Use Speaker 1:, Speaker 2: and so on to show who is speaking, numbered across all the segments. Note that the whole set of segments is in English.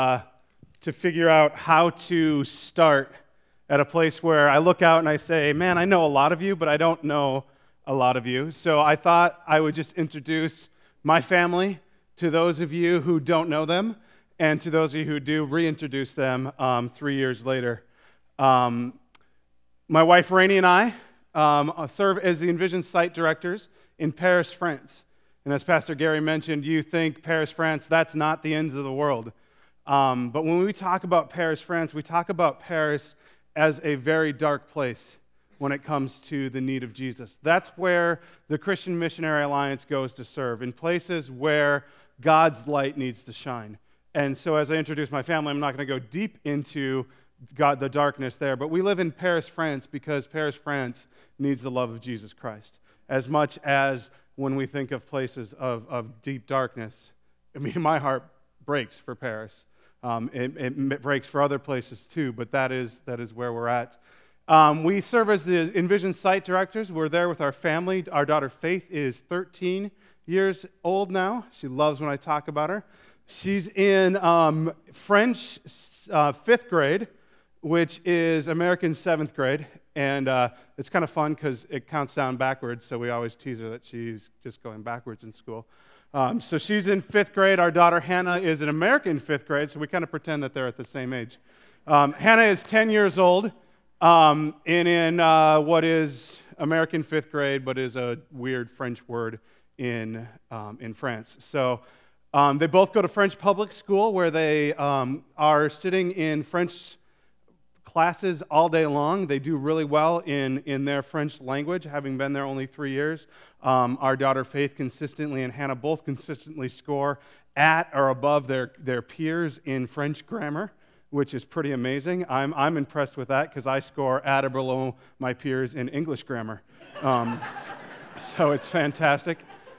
Speaker 1: to figure out how to start at a place where I look out and I say, man, I know a lot of you, but I don't know a lot of you. So I thought I would just introduce my family to those of you who don't know them, and to those of you who do, reintroduce them 3 years later. Um, my wife Rainey and I serve as the Envision site directors in Paris, France. And as Pastor Gary mentioned, you think Paris, France, that's not the ends of the world. But when we talk about Paris, France, we talk about Paris as a very dark place when it comes to the need of Jesus. That's where the Christian Missionary Alliance goes to serve, in places where God's light needs to shine. And so as I introduce my family, I'm not going to go deep into the darkness there, but we live in Paris, France, because Paris, France needs the love of Jesus Christ. As much as when we think of places of deep darkness, I mean, my heart breaks for Paris. It breaks for other places too, but that is where we're at. We serve as the Envision site directors. We're there with our family. Our daughter Faith is 13 years old now. She loves when I talk about her. She's in French 5th grade, which is American 7th grade. And it's kind of fun because it counts down backwards, so we always tease her that she's just going backwards in school. So she's in 5th grade. Our daughter Hannah is in American 5th grade, so we kind of pretend that they're at the same age. Hannah is 10 years old and in what is American 5th grade, but is a weird French word in France. So they both go to French public school, where they are sitting in French classes all day long. They do really well in their French language, having been there only 3 years. Our daughter Faith consistently and Hannah both consistently score at or above their peers in French grammar, which is pretty amazing. I'm impressed with that because I score at or below my peers in English grammar. So it's fantastic.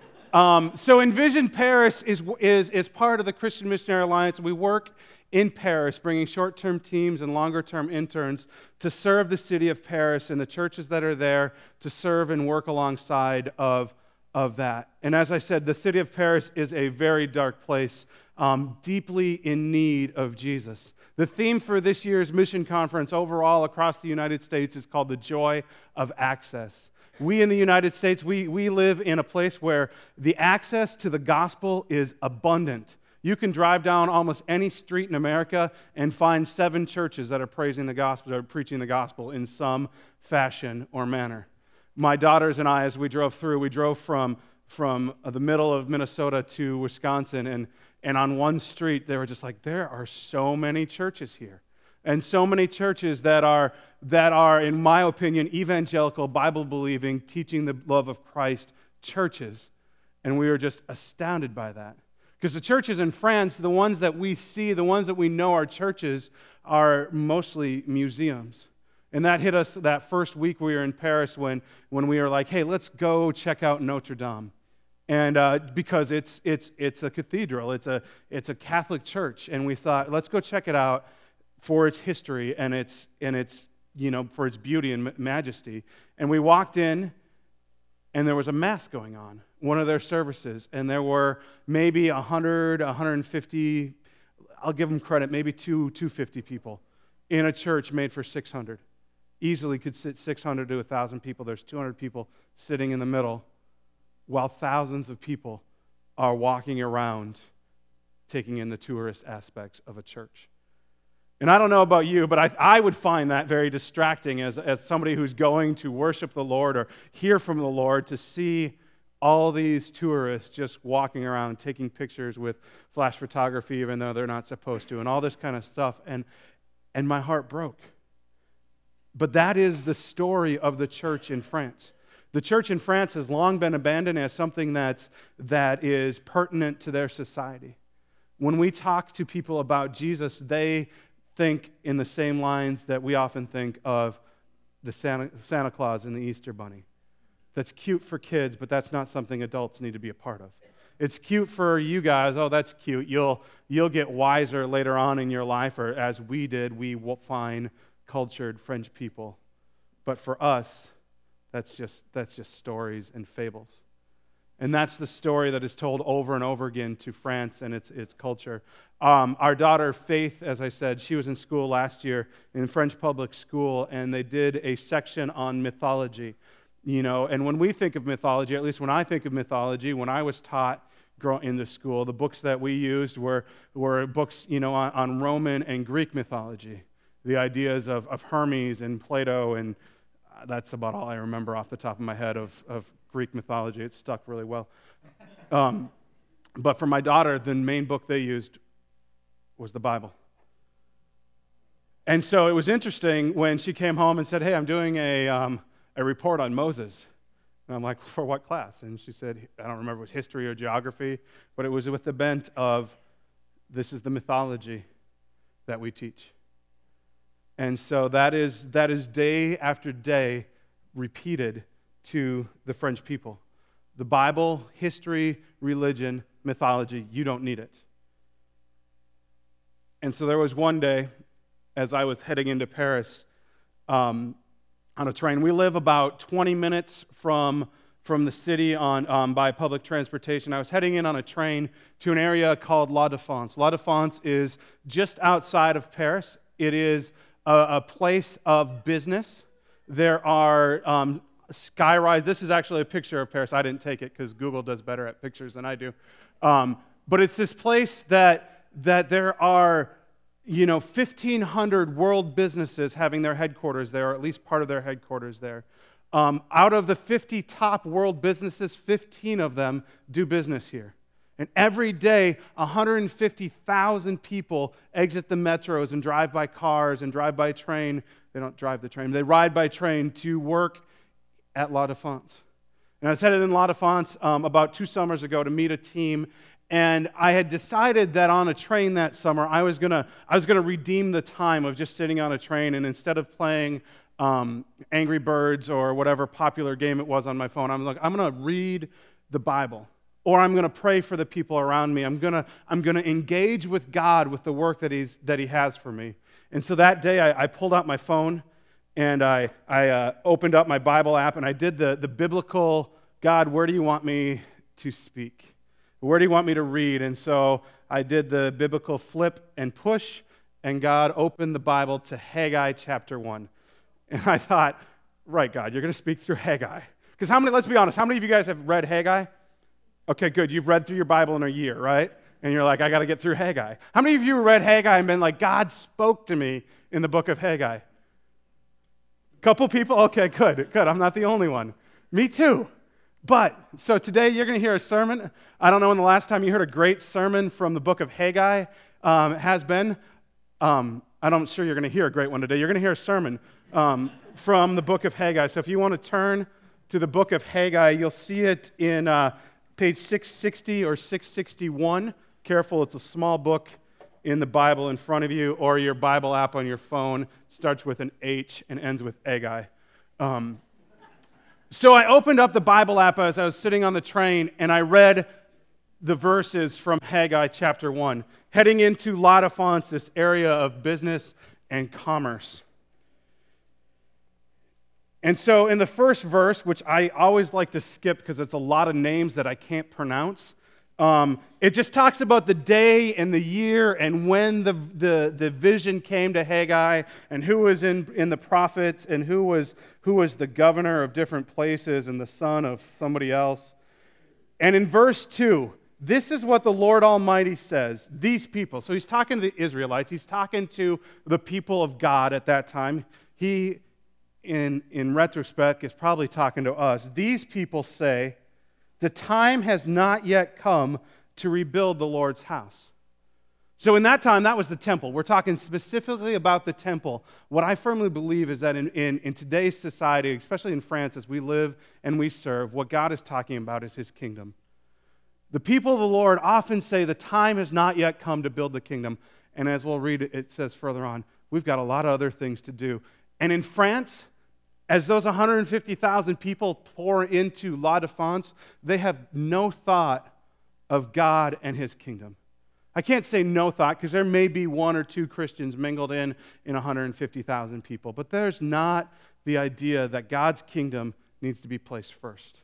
Speaker 1: So Envision Paris is part of the Christian Missionary Alliance. We work in Paris, bringing short-term teams and longer-term interns to serve the city of Paris and the churches that are there, to serve and work alongside of that. And as I said, the city of Paris is a very dark place, deeply in need of Jesus. The theme for this year's mission conference overall across the United States is called The Joy of Access. We in the United States, we live in a place where the access to the gospel is abundant. You can drive down almost any street in America and find 7 churches that are praising the gospel, or preaching the gospel in some fashion or manner. My daughters and I, as we drove through, we drove from the middle of Minnesota to Wisconsin, and on one street, they were just like, there are so many churches here. And so many churches that are, in my opinion, evangelical, Bible-believing, teaching the love of Christ churches. And we were just astounded by that. Because the churches in France, the ones that we see, the ones that we know are churches, are mostly museums. And that hit us that first week we were in Paris when we were like, hey, let's go check out Notre Dame. And because it's a cathedral, it's a Catholic church, and we thought, let's go check it out for its history and its for its beauty and majesty. And we walked in, and there was a mass going on, one of their services, and there were maybe 100, 150, I'll give them credit, maybe 250 people in a church made for 600. Easily could sit 600 to 1,000 people. There's 200 people sitting in the middle, while thousands of people are walking around taking in the tourist aspects of a church. And I don't know about you, but I would find that very distracting as somebody who's going to worship the Lord or hear from the Lord, to see all these tourists just walking around taking pictures with flash photography even though they're not supposed to, and all this kind of stuff. And my heart broke. But that is the story of the church in France. The church in France has long been abandoned as something that is pertinent to their society. When we talk to people about Jesus, they think in the same lines that we often think of the Santa Claus and the Easter Bunny. That's cute for kids, but that's not something adults need to be a part of. It's cute for you guys. Oh, that's cute. You'll get wiser later on in your life, or as we did, we will find cultured French people. But for us, that's just stories and fables. And that's the story that is told over and over again to France and its culture. Our daughter, Faith, as I said, she was in school last year in French public school, and they did a section on mythology. And when we think of mythology, at least when I think of mythology, when I was taught in the school, the books that we used were books, on Roman and Greek mythology. The ideas of Hermes and Plato, and that's about all I remember off the top of my head of Greek mythology. It stuck really well. But for my daughter, the main book they used was the Bible. And so it was interesting when she came home and said, "Hey, I'm doing a report on Moses." And I'm like, "For what class?" And she said, I don't remember if it was history or geography, but it was with the bent of, this is the mythology that we teach. And so that is day after day repeated to the French people. The Bible, history, religion, mythology, you don't need it. And so there was one day, as I was heading into Paris, on a train. We live about 20 minutes from the city by public transportation. I was heading in on a train to an area called La Défense. La Défense is just outside of Paris. It is a place of business. There are skyrise. This is actually a picture of Paris. I didn't take it because Google does better at pictures than I do. But it's this place that there are 1,500 world businesses having their headquarters there, or at least part of their headquarters there. Out of the 50 top world businesses, 15 of them do business here. And every day, 150,000 people exit the metros and drive by cars and drive by train. They don't drive the train. They ride by train to work at La Défense. And I was headed in La Défense about 2 summers ago to meet a team. And I had decided that on a train that summer, I was gonna redeem the time of just sitting on a train, and instead of playing Angry Birds or whatever popular game it was on my phone, I'm gonna read the Bible, or I'm gonna pray for the people around me. I'm gonna engage with God with the work that He has for me. And so that day, I pulled out my phone and I opened up my Bible app, and I did the biblical, God, where do you want me to speak? Where do you want me to read? And so I did the biblical flip and push, and God opened the Bible to Haggai chapter 1. And I thought, right, God, you're going to speak through Haggai. Because let's be honest, how many of you guys have read Haggai? Okay, good. You've read through your Bible in a year, right? And you're like, I got to get through Haggai. How many of you read Haggai and been like, God spoke to me in the book of Haggai? Couple people? Okay, good. I'm not the only one. Me too. So today you're going to hear a sermon. I don't know when the last time you heard a great sermon from the book of Haggai has been. I'm sure you're going to hear a great one today. You're going to hear a sermon from the book of Haggai. So if you want to turn to the book of Haggai, you'll see it in page 660 or 661. Careful, it's a small book in the Bible in front of you, or your Bible app on your phone. It starts with an H and ends with Haggai. So I opened up the Bible app as I was sitting on the train, and I read the verses from Haggai chapter 1, heading into La Défense, this area of business and commerce. And so in the first verse, which I always like to skip because it's a lot of names that I can't pronounce, it just talks about the day and the year and when the vision came to Haggai, and who was in the prophets, and who was the governor of different places and the son of somebody else. And in verse 2, this is what the Lord Almighty says, these people. So he's talking to the Israelites. He's talking to the people of God at that time. He, in retrospect, is probably talking to us. These people say, the time has not yet come to rebuild the Lord's house. So in that time, that was the temple. We're talking specifically about the temple. What I firmly believe is that in today's society, especially in France, as we live and we serve, what God is talking about is His kingdom. The people of the Lord often say the time has not yet come to build the kingdom. And as we'll read, it says further on, we've got a lot of other things to do. And in France, as those 150,000 people pour into La Défense, they have no thought of God and His kingdom. I can't say no thought because there may be 1 or 2 Christians mingled in 150,000 people, but there's not the idea that God's kingdom needs to be placed first.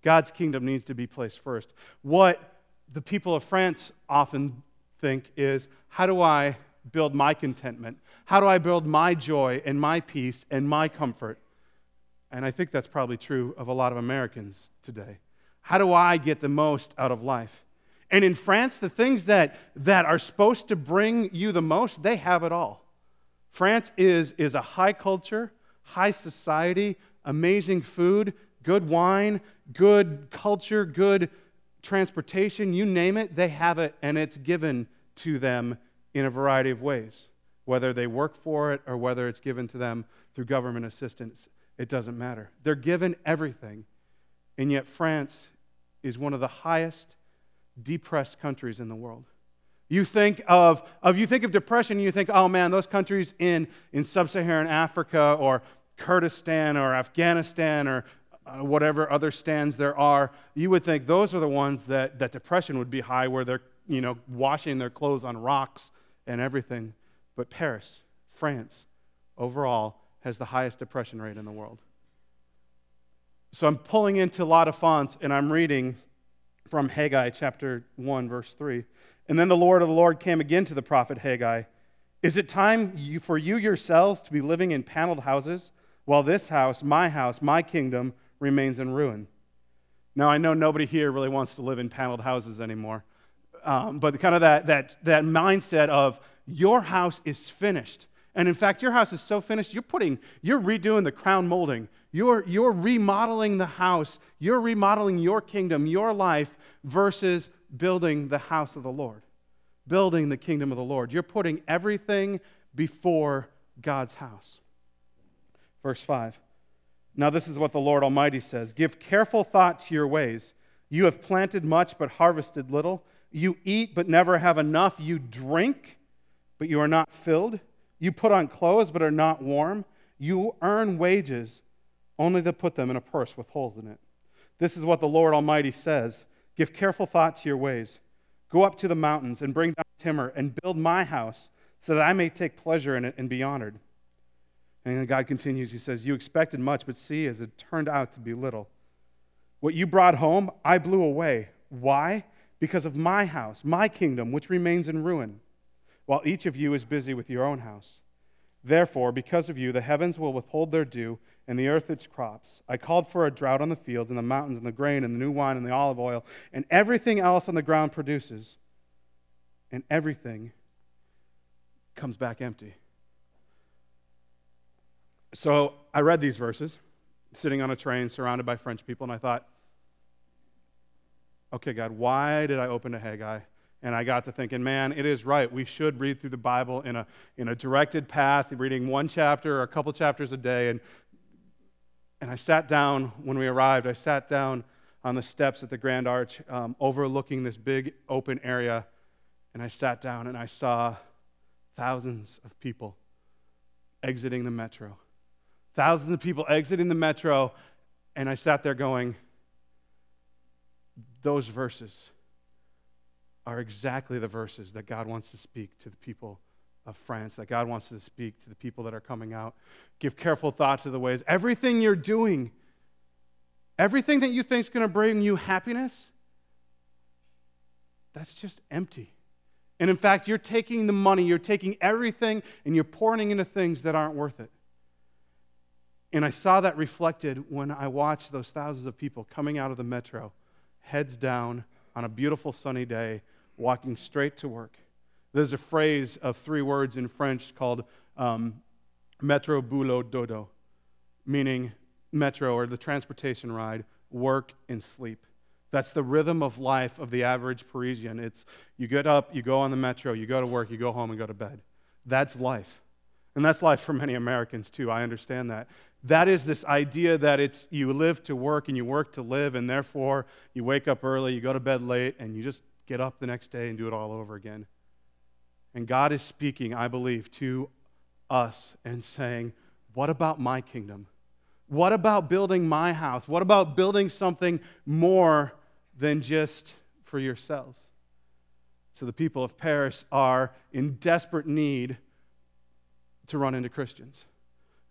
Speaker 1: God's kingdom needs to be placed first. What the people of France often think is, how do I build my contentment? How do I build my joy and my peace and my comfort? And I think that's probably true of a lot of Americans today. How do I get the most out of life? And in France, the things that are supposed to bring you the most, they have it all. France is a high culture, high society, amazing food, good wine, good culture, good transportation, you name it, they have it, and it's given to them in a variety of ways. Whether they work for it or whether it's given to them through government assistance, it doesn't matter. They're given everything, and yet France is one of the highest depressed countries in the world. You think of depression, and you think, oh man, those countries in sub-Saharan Africa or Kurdistan or Afghanistan or whatever other stands there are, you would think those are the ones that depression would be high, where they're washing their clothes on rocks and everything. But Paris, France, overall has the highest depression rate in the world. So I'm pulling into a lot of fonts, and I'm reading from Haggai chapter 1, verse 3. And then the word of the Lord came again to the prophet Haggai. Is it time for you yourselves to be living in paneled houses, while this house, my kingdom, remains in ruin? Now, I know nobody here really wants to live in paneled houses anymore, but kind of that mindset of your house is finished. And in fact, your house is so finished, you're redoing the crown molding. You're remodeling the house. You're remodeling your kingdom, your life, versus building the house of the Lord, building the kingdom of the Lord. You're putting everything before God's house. Verse 5. Now this is what the Lord Almighty says. Give careful thought to your ways. You have planted much but harvested little. You eat but never have enough. You drink but you are not filled. You put on clothes but are not warm. You earn wages only to put them in a purse with holes in it. This is what the Lord Almighty says. Give careful thought to your ways. Go up to the mountains and bring down timber and build my house so that I may take pleasure in it and be honored. And then God continues, he says, you expected much, but see, as it turned out to be little. What you brought home, I blew away. Why? Because of my house, my kingdom, which remains in ruin, while each of you is busy with your own house. Therefore, because of you, the heavens will withhold their dew, and the earth its crops. I called for a drought on the fields, and the mountains, and the grain, and the new wine, and the olive oil, and everything else on the ground produces. And everything comes back empty. So I read these verses, sitting on a train surrounded by French people, and I thought, okay, God, why did I open to Haggai? And I got to thinking, man, it is right. We should read through the Bible in a directed path, reading one chapter or a couple chapters a day. And I sat down, when we arrived, I sat down on the steps at the Grand Arch, overlooking this big open area, and I sat down and I saw thousands of people exiting the metro. Thousands of people exiting the metro, and I sat there going, those verses are exactly the verses that God wants to speak to the people of France, that God wants to speak to the people that are coming out. Give careful thought to the ways. Everything you're doing, everything that you think is going to bring you happiness, that's just empty. And in fact, you're taking the money, you're taking everything, and you're pouring into things that aren't worth it. And I saw that reflected when I watched those thousands of people coming out of the metro, heads down on a beautiful sunny day, walking straight to work. There's a phrase of 3 words in French called metro boulot dodo, meaning metro, or the transportation ride, work and sleep. That's the rhythm of life of the average Parisian. It's you get up, you go on the metro, you go to work, you go home and go to bed. That's life. And that's life for many Americans too, I understand that. That is this idea that it's you live to work and you work to live, and therefore you wake up early, you go to bed late, and you just get up the next day and do it all over again. And God is speaking, I believe, to us and saying, what about my kingdom? What about building my house? What about building something more than just for yourselves? So the people of Paris are in desperate need to run into Christians.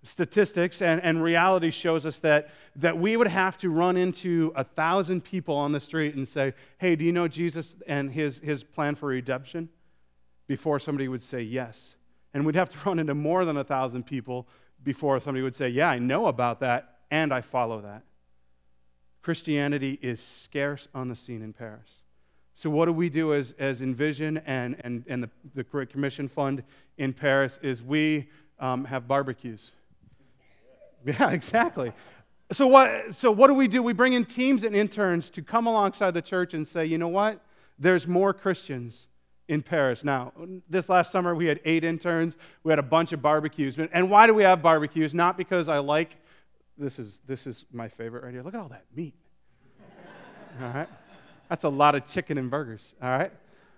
Speaker 1: Statistics and reality shows us that we would have to run into 1,000 people on the street and say, hey, do you know Jesus and his plan for redemption? Before somebody would say yes. And we'd have to run into more than 1,000 people before somebody would say, yeah, I know about that and I follow that. Christianity is scarce on the scene in Paris. So what do we do as Envision and the Great Commission Fund in Paris is we have barbecues. Yeah, exactly. So what do? We bring in teams and interns to come alongside the church and say, you know what? There's more Christians in Paris. Now, this last summer we had 8 interns. We had a bunch of barbecues. And why do we have barbecues? Not because I like, this is my favorite right here. Look at all that meat. All right? That's a lot of chicken and burgers. All right?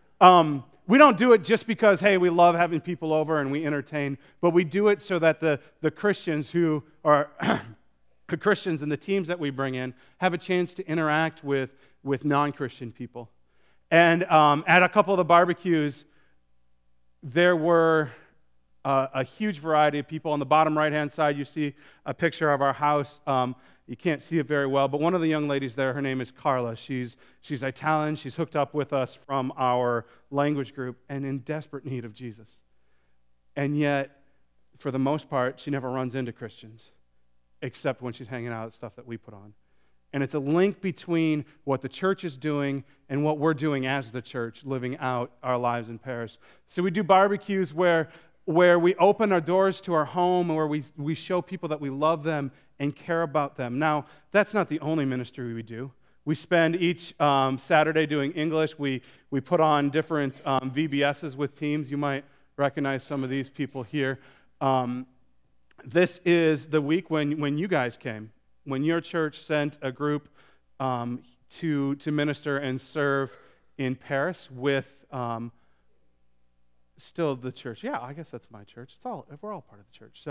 Speaker 1: We don't do it just because, hey, we love having people over and we entertain, but we do it so that the Christians who are the Christians and the teams that we bring in have a chance to interact with non-Christian people. And at a couple of the barbecues, there were a huge variety of people. On the bottom right-hand side, you see a picture of our house. You can't see it very well, but one of the young ladies there, her name is Carla. She's Italian. She's hooked up with us from our language group and in desperate need of Jesus. And yet, for the most part, she never runs into Christians, except when she's hanging out at stuff that we put on. And it's a link between what the church is doing and what we're doing as the church, living out our lives in Paris. So we do barbecues where we open our doors to our home, where we show people that we love them and care about them. Now, that's not the only ministry we do. We spend each Saturday doing English. We put on different VBSs with teams. You might recognize some of these people here. This is the week when you guys came, when your church sent a group to minister and serve in Paris with still the church. Yeah, I guess that's my church. We're all part of the church.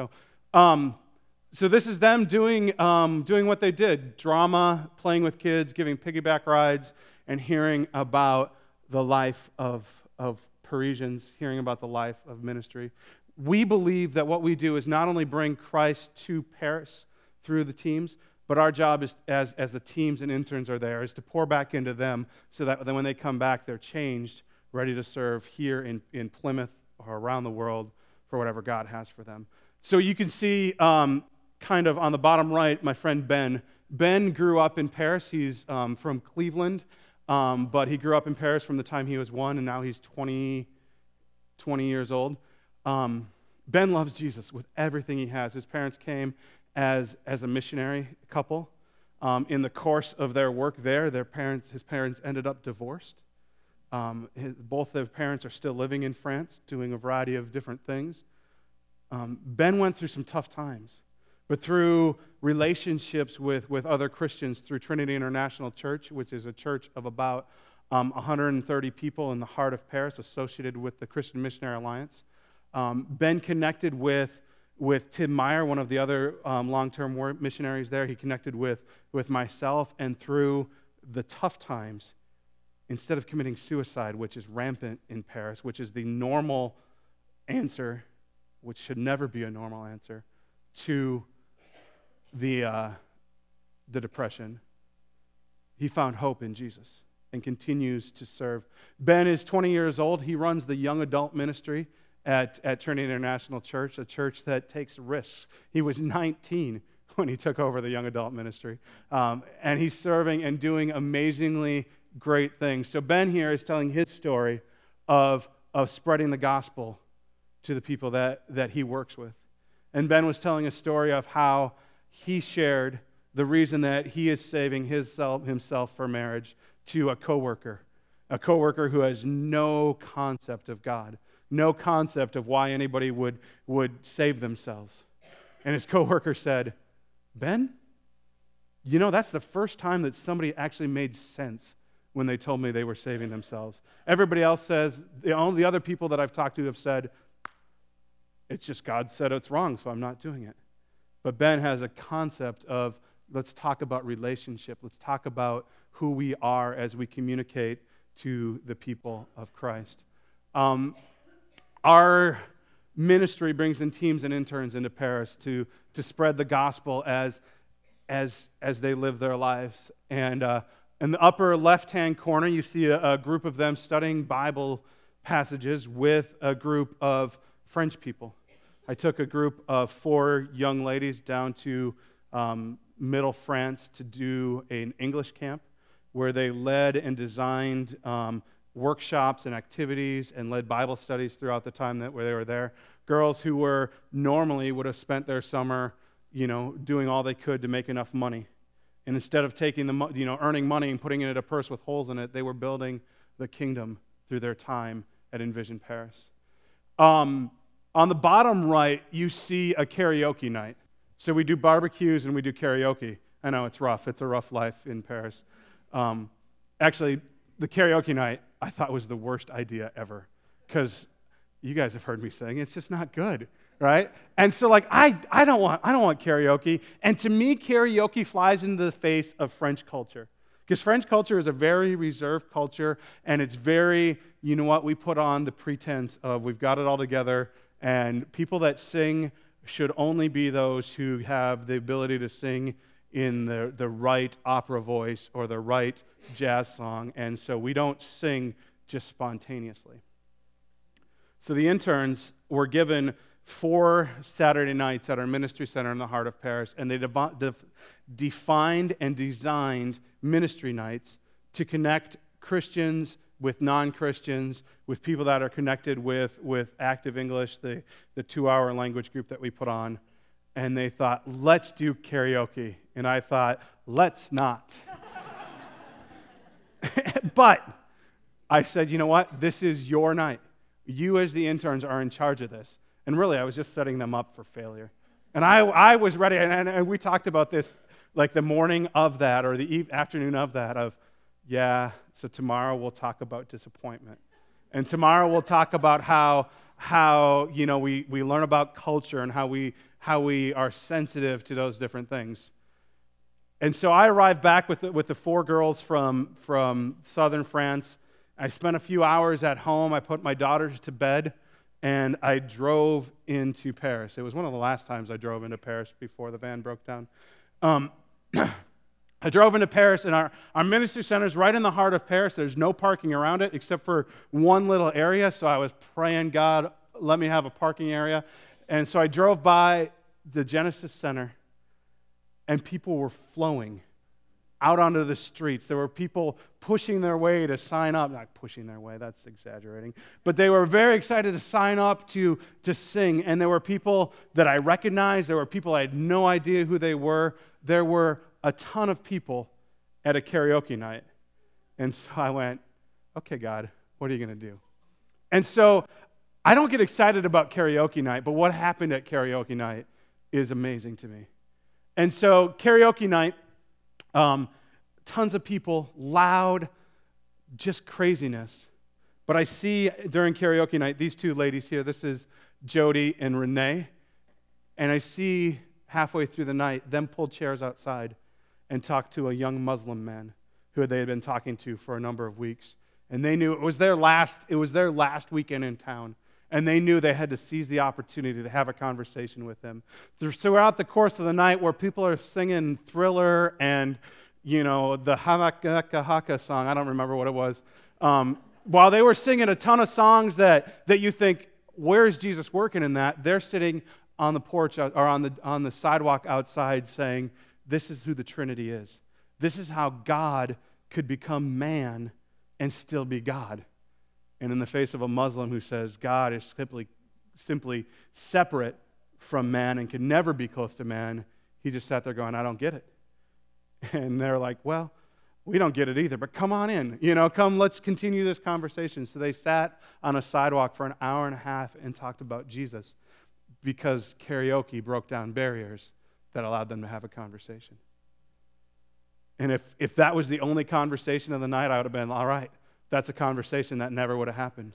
Speaker 1: So this is them doing what they did: drama, playing with kids, giving piggyback rides, and hearing about the life of Parisians, hearing about the life of ministry. We believe that what we do is not only bring Christ to Paris through the teams, but our job is, as the teams and interns are there, is to pour back into them so that then when they come back, they're changed, ready to serve here in Plymouth or around the world for whatever God has for them. So you can see kind of on the bottom right, my friend Ben. Ben grew up in Paris. He's from Cleveland, but he grew up in Paris from the time he was 1, and now he's 20 years old. Ben loves Jesus with everything he has. His parents came as a missionary couple. In the course of their work there, his parents ended up divorced. Both their parents are still living in France, doing a variety of different things. Ben went through some tough times, but through relationships with other Christians, through Trinity International Church, which is a church of about 130 people in the heart of Paris, associated with the Christian Missionary Alliance. Ben connected with Tim Meyer, one of the other long-term missionaries there. He connected with myself, and through the tough times, instead of committing suicide, which is rampant in Paris, which is the normal answer, which should never be a normal answer, to the depression, he found hope in Jesus and continues to serve. Ben is 20 years old. He runs the young adult ministry at Trinity International Church, a church that takes risks. He was 19 when he took over the young adult ministry, and he's serving and doing amazingly great things. So Ben here is telling his story of spreading the gospel to the people that he works with. And Ben was telling a story of how he shared the reason that he is saving himself for marriage to a coworker who has no concept of God, no concept of why anybody would save themselves. And his coworker said, Ben, you know, that's the first time that somebody actually made sense when they told me they were saving themselves. Everybody else says, the only other people that I've talked to have said, it's just God said it's wrong, so I'm not doing it. But Ben has a concept of, let's talk about relationship. Let's talk about who we are as we communicate to the people of Christ. Our ministry brings in teams and interns into Paris to spread the gospel as they live their lives. And in the upper left-hand corner, you see a group of them studying Bible passages with a group of French people. I took a group of 4 young ladies down to Middle France to do an English camp where they led and designed workshops and activities and led Bible studies throughout the time where they were there. Girls who were normally would have spent their summer, doing all they could to make enough money. And instead of taking earning money and putting it in a purse with holes in it, they were building the kingdom through their time at Envision Paris. On the bottom right, you see a karaoke night. So we do barbecues and we do karaoke. I know it's rough. It's a rough life in Paris. Actually, the karaoke night I thought was the worst idea ever because you guys have heard me sing. It's just not good, right? And so I don't want karaoke. And to me, karaoke flies into the face of French culture. Because French culture is a very reserved culture, and it's very, we put on the pretense of we've got it all together, and people that sing should only be those who have the ability to sing in the right opera voice or the right jazz song, and so we don't sing just spontaneously. So the interns were given 4 Saturday nights at our ministry center in the heart of Paris, and they defined and designed ministry nights to connect Christians with non-Christians, with people that are connected with Active English, the 2-hour language group that we put on. And they thought, let's do karaoke. And I thought, let's not. But I said, you know what? This is your night. You as the interns are in charge of this. And really, I was just setting them up for failure. And I was ready, and we talked about this like the morning of that or the afternoon of that yeah, so tomorrow we'll talk about disappointment. And tomorrow we'll talk about how we learn about culture and how we are sensitive to those different things. And so I arrived back with the 4 girls from southern France. I spent a few hours at home. I put my daughters to bed, and I drove into Paris. It was one of the last times I drove into Paris before the van broke down. I drove into Paris, and our ministry center is right in the heart of Paris. There's no parking around it except for one little area, so I was praying, God, let me have a parking area. And so I drove by the Genesis Center, and people were flowing out onto the streets. There were people pushing their way to sign up. Not pushing their way, that's exaggerating. But they were very excited to sign up to sing. And there were people that I recognized. There were people I had no idea who they were. There were a ton of people at a karaoke night. And so I went, okay, God, what are you going to do? And so I don't get excited about karaoke night, but what happened at karaoke night is amazing to me. And so karaoke night, tons of people, loud, just craziness. But I see during karaoke night, these 2 ladies here, this is Jody and Renee, and I see halfway through the night them pull chairs outside and talk to a young Muslim man who they had been talking to for a number of weeks. And they knew it was their last weekend in town. And they knew they had to seize the opportunity to have a conversation with him. Throughout the course of the night, where people are singing Thriller and, the Hamaka Haka song, I don't remember what it was, while they were singing a ton of songs that you think, where is Jesus working in that? They're sitting on the porch or on the sidewalk outside saying, this is who the Trinity is. This is how God could become man and still be God. And in the face of a Muslim who says God is simply separate from man and can never be close to man, he just sat there going, I don't get it. And they're like, well, we don't get it either, but come on in. Come, let's continue this conversation. So they sat on a sidewalk for an hour and a half and talked about Jesus because karaoke broke down barriers that allowed them to have a conversation. And if that was the only conversation of the night, I would have been, all right, that's a conversation that never would have happened.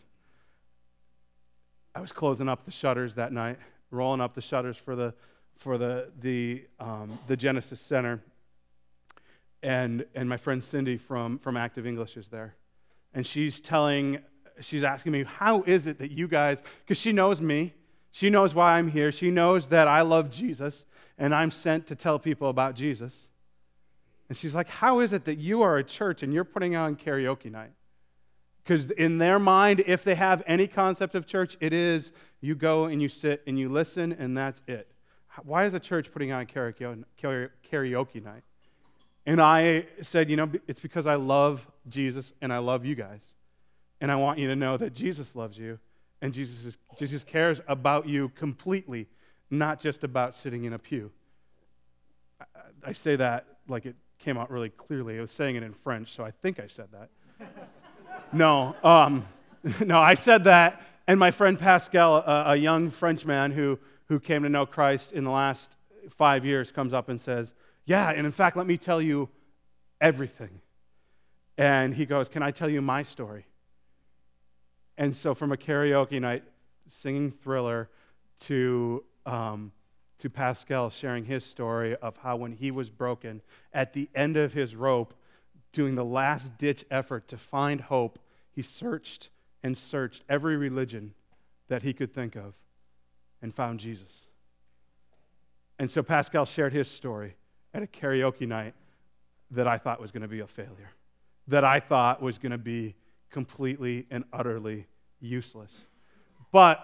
Speaker 1: I was closing up the shutters that night, rolling up the shutters for the Genesis Center, and my friend Cindy from Active English is there, and she's asking me, how is it that you guys, because she knows me, She knows why I'm here. She knows that I love Jesus and I'm sent to tell people about Jesus. And she's like, how is it that you are a church and you're putting on karaoke night? Because in their mind, if they have any concept of church, it is you go and you sit and you listen and that's it. Why is a church putting on a karaoke night? And I said, it's because I love Jesus and I love you guys. And I want you to know that Jesus loves you and Jesus cares about you completely, not just about sitting in a pew. I say that like it came out really clearly. I was saying it in French, so I think I said that. No, no, I said that, and my friend Pascal, a young Frenchman who came to know Christ in the last 5 years, comes up and says, yeah, and in fact, let me tell you everything. And he goes, can I tell you my story? And so from a karaoke night, singing Thriller, to Pascal sharing his story of how when he was broken, at the end of his rope, doing the last-ditch effort to find hope, he searched and searched every religion that he could think of and found Jesus. And so Pascal shared his story at a karaoke night that I thought was going to be a failure, that I thought was going to be completely and utterly useless. But,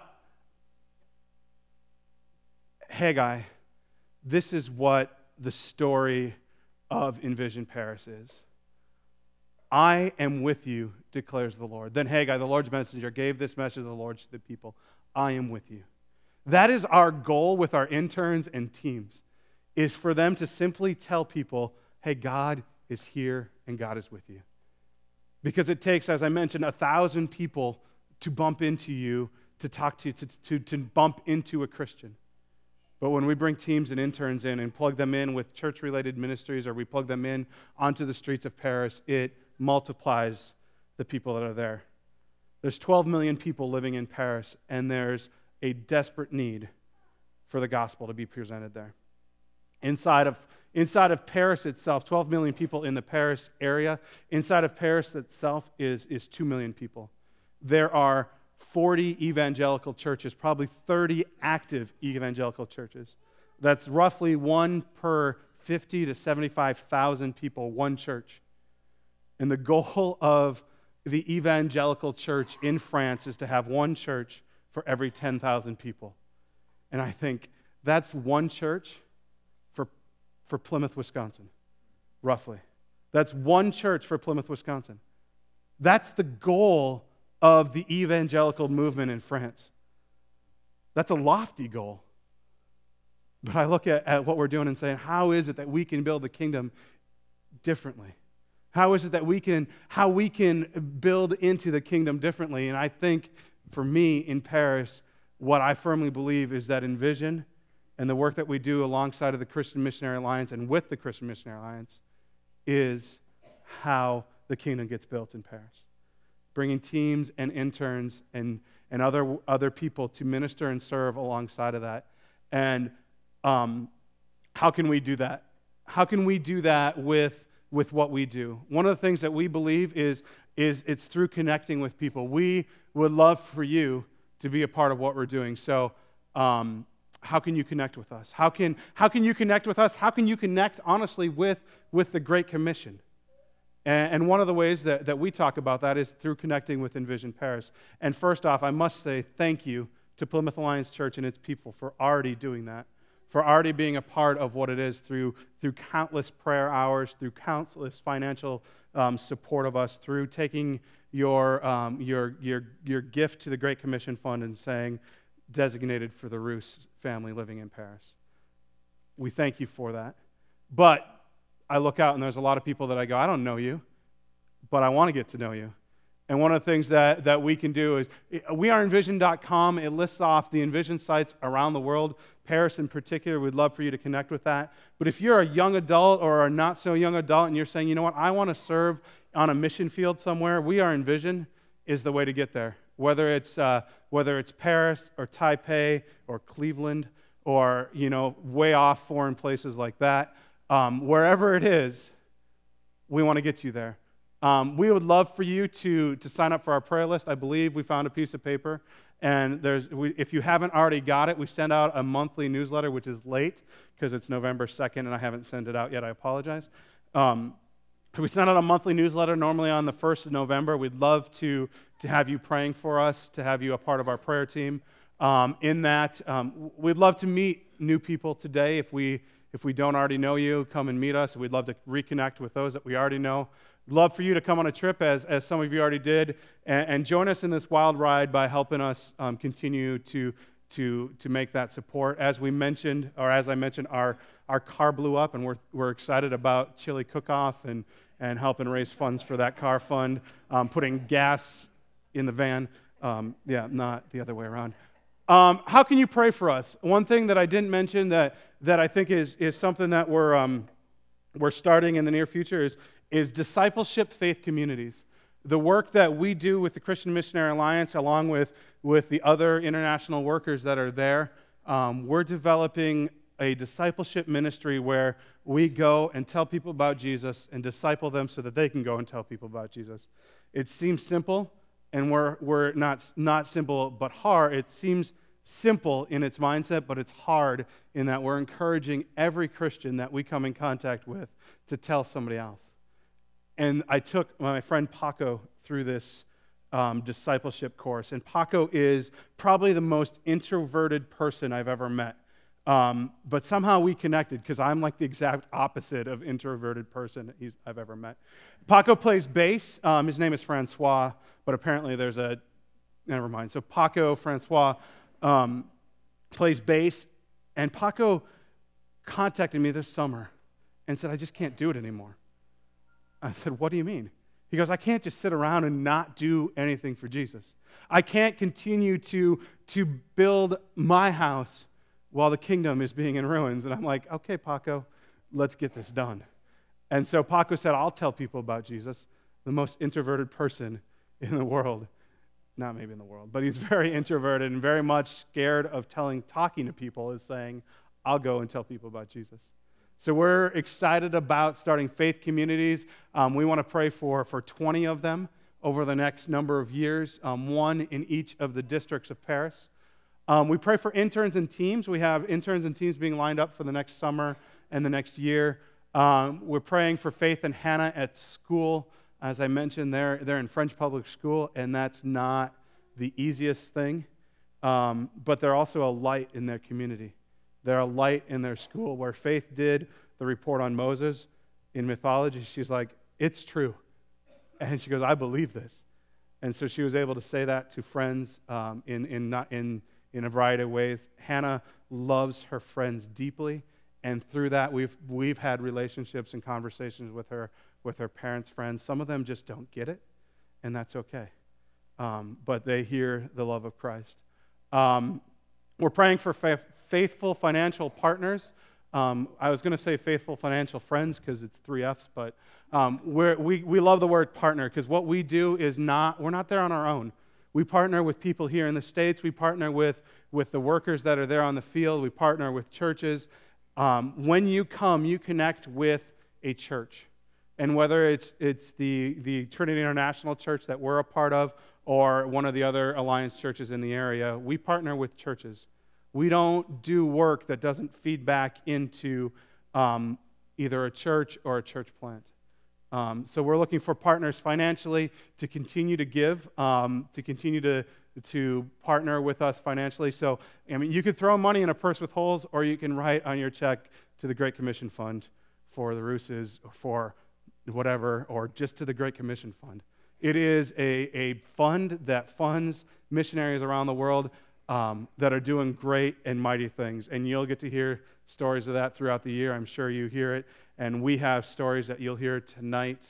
Speaker 1: Haggai, this is what the story of Envision Paris is. I am with you, declares the Lord. Then Haggai, the Lord's messenger, gave this message of the Lord to the people. I am with you. That is our goal with our interns and teams, is for them to simply tell people, hey, God is here and God is with you. Because it takes, as I mentioned, 1,000 people to bump into you, to talk to you, to bump into a Christian. But when we bring teams and interns in and plug them in with church-related ministries, or we plug them in onto the streets of Paris, it multiplies the people that are there. There's 12 million people living in Paris, and there's a desperate need for the gospel to be presented there. Inside of Paris itself, 12 million people in the Paris area. Inside of Paris itself is 2 million people. There are 40 evangelical churches, probably 30 active evangelical churches. That's roughly one per 50 to 75,000 people, one church. And the goal of the evangelical church in France is to have one church for every 10,000 people. And I think that's one church for Plymouth, Wisconsin, roughly. That's one church for Plymouth, Wisconsin. That's the goal of the evangelical movement in France. That's a lofty goal. But I look at what we're doing and saying, how is it that we can build the kingdom differently? How is it that we can build into the kingdom differently? And I think, for me, in Paris, what I firmly believe is that Envision and the work that we do alongside of the Christian Missionary Alliance and with the Christian Missionary Alliance is how the kingdom gets built in Paris. Bringing teams and interns and other people to minister and serve alongside of that. And how can we do that? How can we do that with what we do? One of the things that we believe is it's through connecting with people. We would love for you to be a part of what we're doing. So how can you connect with us? How can you connect with us? How can you connect, honestly, with the Great Commission? And one of the ways that we talk about that is through connecting with Envision Paris. And first off, I must say thank you to Plymouth Alliance Church and its people for already doing that, for already being a part of what it is through countless prayer hours, through countless financial support of us, through taking your gift to the Great Commission Fund and saying, designated for the Roos family living in Paris. We thank you for that. But I look out and there's a lot of people that I go, I don't know you, but I want to get to know you. And one of the things that we can do is, weareenvision.com. It lists off the Envision sites around the world. Paris in particular, we'd love for you to connect with that. But if you're a young adult or a not so young adult and you're saying, you know what, I want to serve on a mission field somewhere, We Are Envision is the way to get there. Whether it's Paris or Taipei or Cleveland or way off foreign places like that, wherever it is, we want to get you there. We would love for you to sign up for our prayer list. I believe we found a piece of paper, And if you haven't already got it, we send out a monthly newsletter, which is late because it's November 2nd and I haven't sent it out yet. I apologize. Um, we send out a monthly newsletter normally on the 1st of November. We'd love to have you praying for us, to have you a part of our prayer team. We'd love to meet new people today. If we don't already know you, come and meet us. We'd love to reconnect with those that we already know. Love for you to come on a trip, as some of you already did, and join us in this wild ride by helping us continue to make that support. As we mentioned, or as I mentioned, our car blew up, and we're excited about chili cook-off and helping raise funds for that car fund, putting gas in the van. Not the other way around. How can you pray for us? One thing that I didn't mention that I think is something that we're starting in the near future is discipleship faith communities. The work that we do with the Christian Missionary Alliance, along with the other international workers that are there, we're developing a discipleship ministry where we go and tell people about Jesus and disciple them so that they can go and tell people about Jesus. It seems simple, and we're not simple but hard. It seems simple in its mindset, but it's hard in that we're encouraging every Christian that we come in contact with to tell somebody else. And I took my friend Paco through this discipleship course, and Paco is probably the most introverted person I've ever met. But somehow we connected because I'm like the exact opposite of introverted person I've ever met. Paco plays bass. His name is Francois, but apparently never mind. So Paco Francois plays bass, and Paco contacted me this summer and said, I just can't do it anymore. I said, what do you mean? He goes, I can't just sit around and not do anything for Jesus. I can't continue to build my house while the kingdom is being in ruins. And I'm like, okay, Paco, let's get this done. And so Paco said, I'll tell people about Jesus, the most introverted person in the world. Not maybe in the world, but he's very introverted and very much scared of talking to people, is saying, I'll go and tell people about Jesus. So we're excited about starting faith communities. We want to pray for 20 of them over the next number of years, one in each of the districts of Paris. We pray for interns and teams. We have interns and teams being lined up for the next summer and the next year. We're praying for Faith and Hannah at school. As I mentioned, they're in French public school, and that's not the easiest thing. But they're also a light in their community. They're a light in their school. Where Faith did the report on Moses in mythology, she's like, it's true. And she goes, I believe this. And so she was able to say that to friends in a variety of ways. Hannah loves her friends deeply, and through that we've had relationships and conversations with her parents' friends. Some of them just don't get it, and that's okay. But they hear the love of Christ. We're praying for faithful financial partners. I was going to say faithful financial friends because it's 3 F's, but we love the word partner because what we do is we're not there on our own. We partner with people here in the States. We partner with the workers that are there on the field. We partner with churches. When you come, you connect with a church. And whether it's the Trinity International Church that we're a part of or one of the other Alliance churches in the area, we partner with churches. We don't do work that doesn't feed back into either a church or a church plant. So we're looking for partners financially to continue to give, to continue to partner with us financially. So, I mean, you could throw money in a purse with holes, or you can write on your check to the Great Commission Fund for the Rooses, or for whatever, or just to the Great Commission Fund. It is a fund that funds missionaries around the world that are doing great and mighty things. And you'll get to hear stories of that throughout the year. I'm sure you hear it. And we have stories that you'll hear tonight,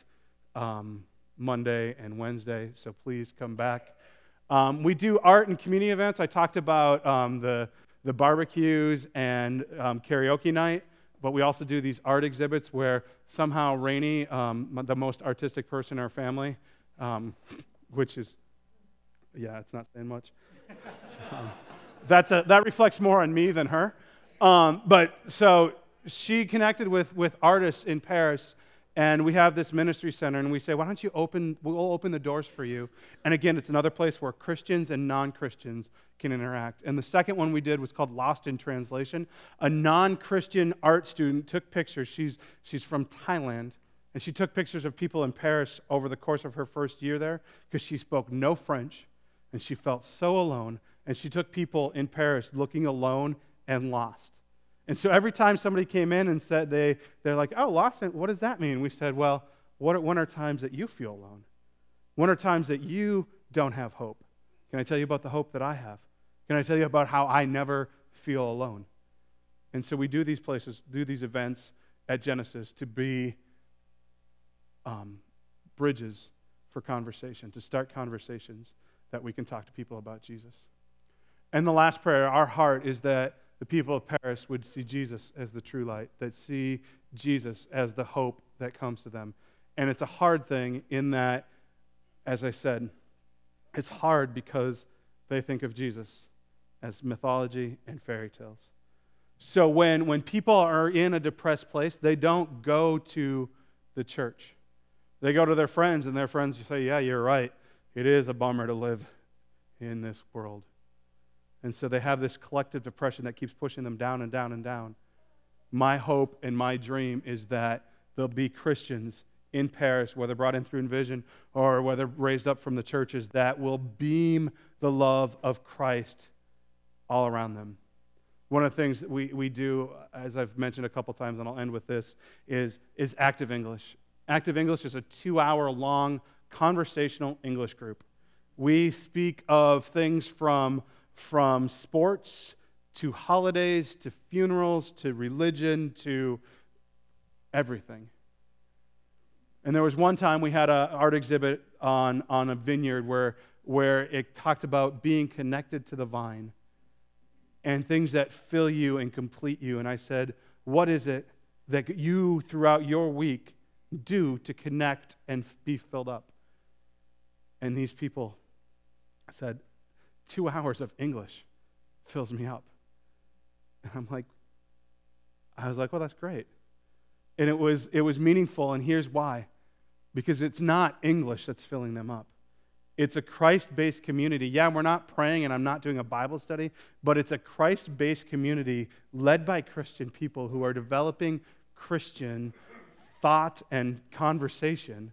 Speaker 1: Monday, and Wednesday. So please come back. We do art and community events. I talked about the barbecues and karaoke night. But we also do these art exhibits where somehow Rainey, the most artistic person in our family, which is, yeah, it's not saying much. That reflects more on me than her. But so she connected with artists in Paris, And we have this ministry center, and we say, why don't we'll open the doors for you. And again, it's another place where Christians and non-Christians can interact. And the second one we did was called Lost in Translation. A non-Christian art student took pictures. She's from Thailand, and she took pictures of people in Paris over the course of her first year there because she spoke no French, and she felt so alone. And she took people in Paris looking alone and lost. And so every time somebody came in and said they're like, oh, lost, what does that mean? We said, well, when are times that you feel alone? When are times that you don't have hope? Can I tell you about the hope that I have? Can I tell you about how I never feel alone? And so we do these events at Genesis to be bridges for conversation, to start conversations that we can talk to people about Jesus. And the last prayer, our heart is that the people of Paris would see Jesus as the true light, that see Jesus as the hope that comes to them. And it's a hard thing in that, as I said, it's hard because they think of Jesus as mythology and fairy tales. So when people are in a depressed place, they don't go to the church. They go to their friends, and their friends say, yeah, you're right. It is a bummer to live in this world. And so they have this collective depression that keeps pushing them down and down and down. My hope and my dream is that there'll be Christians in Paris, whether brought in through Envision or whether raised up from the churches, that will beam the love of Christ all around them. One of the things that we do, as I've mentioned a couple times, and I'll end with this, is Active English. Active English is a 2-hour-long conversational English group. We speak of things from sports to holidays to funerals to religion to everything. And there was one time we had an art exhibit on a vineyard where it talked about being connected to the vine and things that fill you and complete you. And I said, what is it that you throughout your week do to connect and be filled up? And these people said, 2 hours of English fills me up. And I was like, well, that's great. And it was meaningful, and here's why. Because it's not English that's filling them up. It's a Christ-based community. Yeah, we're not praying, and I'm not doing a Bible study, but it's a Christ-based community led by Christian people who are developing Christian thought and conversation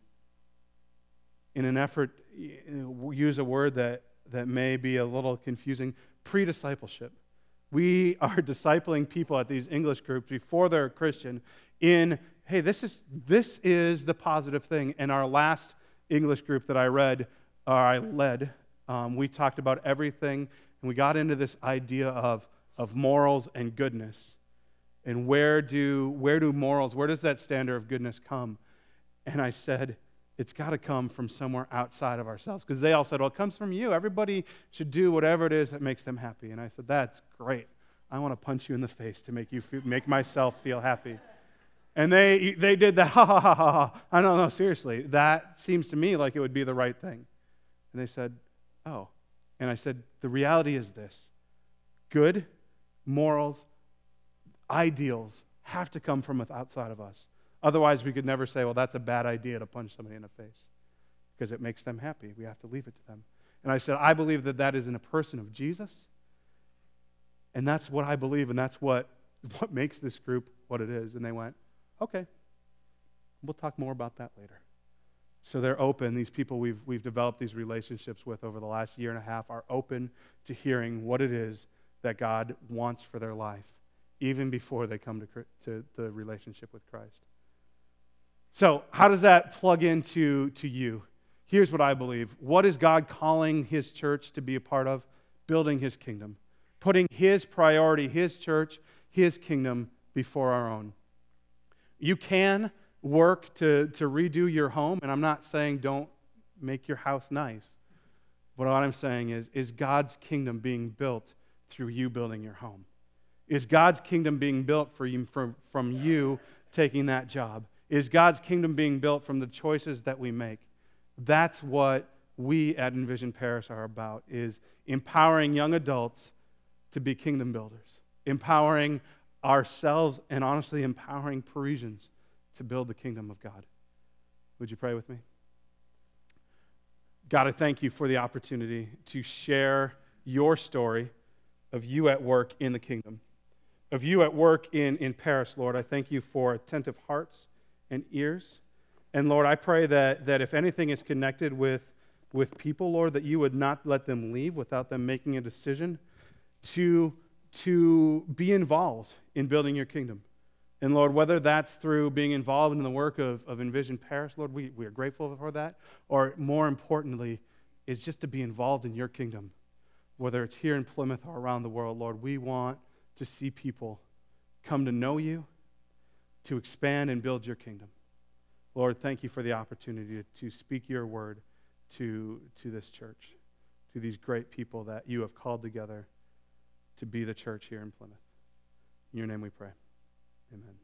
Speaker 1: in an effort, use a word that may be a little confusing, pre-discipleship. We are discipling people at these English groups before they're Christian in, hey, this is the positive thing. In our last English group that I led, we talked about everything, and we got into this idea of morals and goodness. And where do morals, where does that standard of goodness come? And I said, it's got to come from somewhere outside of ourselves. Because they all said, well, it comes from you. Everybody should do whatever it is that makes them happy. And I said, that's great. I want to punch you in the face to make myself feel happy. And they did the ha, ha, ha, ha, ha. I don't know, seriously. That seems to me like it would be the right thing. And they said, oh. And I said, the reality is this. Good morals, ideals have to come from outside of us. Otherwise, we could never say, well, that's a bad idea to punch somebody in the face because it makes them happy. We have to leave it to them. And I said, I believe that is in a person of Jesus, and that's what I believe, and that's what makes this group what it is. And they went, okay, we'll talk more about that later. So they're open. These people we've developed these relationships with over the last year and a half are open to hearing what it is that God wants for their life, even before they come to the relationship with Christ. So how does that plug into you? Here's what I believe. What is God calling His church to be a part of? Building His kingdom. Putting His priority, His church, His kingdom before our own. You can work to redo your home, and I'm not saying don't make your house nice. But what I'm saying is God's kingdom being built through you building your home? Is God's kingdom being built for you from you taking that job? Is God's kingdom being built from the choices that we make? That's what we at Envision Paris are about, is empowering young adults to be kingdom builders, empowering ourselves, and honestly empowering Parisians to build the kingdom of God. Would you pray with me? God, I thank you for the opportunity to share your story of you at work in the kingdom, of you at work in Paris, Lord. I thank you for attentive hearts and ears. And Lord, I pray that if anything is connected with people, Lord, that you would not let them leave without them making a decision to, to be involved in building your kingdom. And Lord, whether that's through being involved in the work of Envision Paris, Lord, we are grateful for that, or more importantly, is just to be involved in your kingdom, whether it's here in Plymouth or around the world, Lord. We want to see people come to know you, to expand and build your kingdom. Lord, thank you for the opportunity to speak your word to this church, to these great people that you have called together to be the church here in Plymouth. In your name we pray. Amen.